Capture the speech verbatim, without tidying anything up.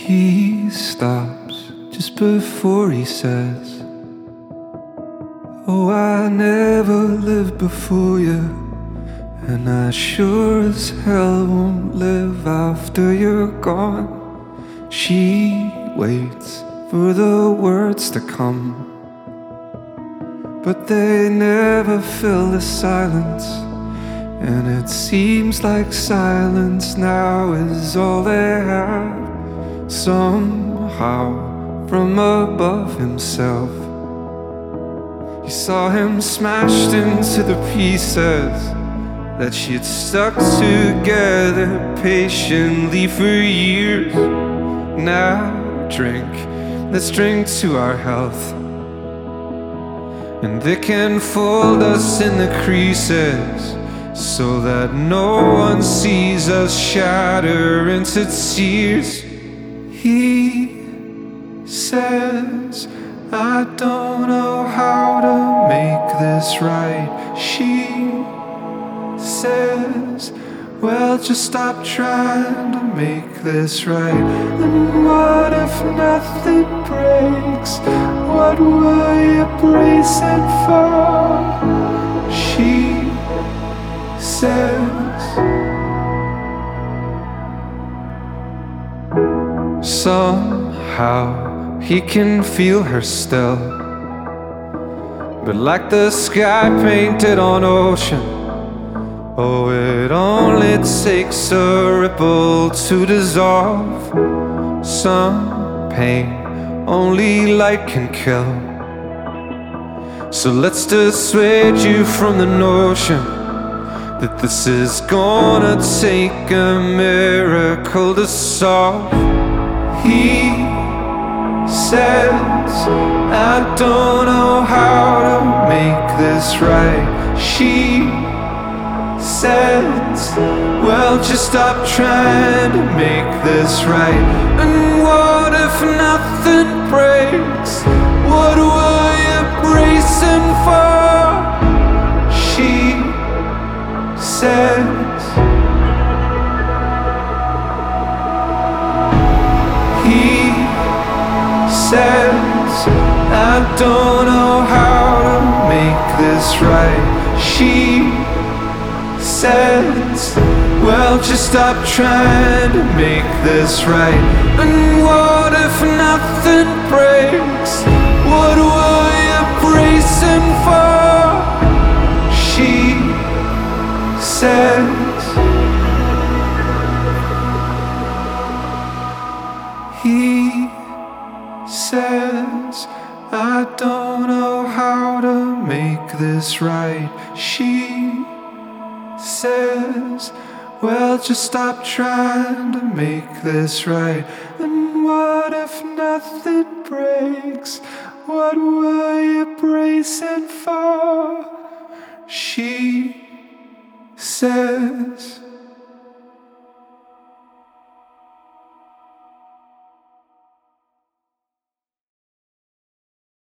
He stops just before he says, oh, I never lived before you, and I sure as hell won't live after you're gone. She waits for the words to come, but they never fill the silence, and it seems like silence now is all they have. Somehow, from above himself, he saw him smashed into the pieces that she had stuck together patiently for years. Now drink, let's drink to our health, and they can fold us in the creases so that no one sees us shatter into tears. He says, I don't know how to make this right. She says, well, just stop trying to make this right. And what if nothing breaks? What were you bracing for? She says, somehow he can feel her still, but like the sky painted on ocean, oh, it only takes a ripple to dissolve. Some pain only light can kill, so let's dissuade you from the notion that this is gonna take a miracle to solve. He says, I don't know how to make this right. She says, well, just stop trying to make this right. And what if nothing breaks? What were you bracing for? She says, he says, I don't know how to make this right. She says, well, just stop trying to make this right. And what if nothing breaks? What were you bracing for? She says, he says, I don't know how to make this right. She says, well, just stop trying to make this right. And what if nothing breaks? What were you bracing for? She says.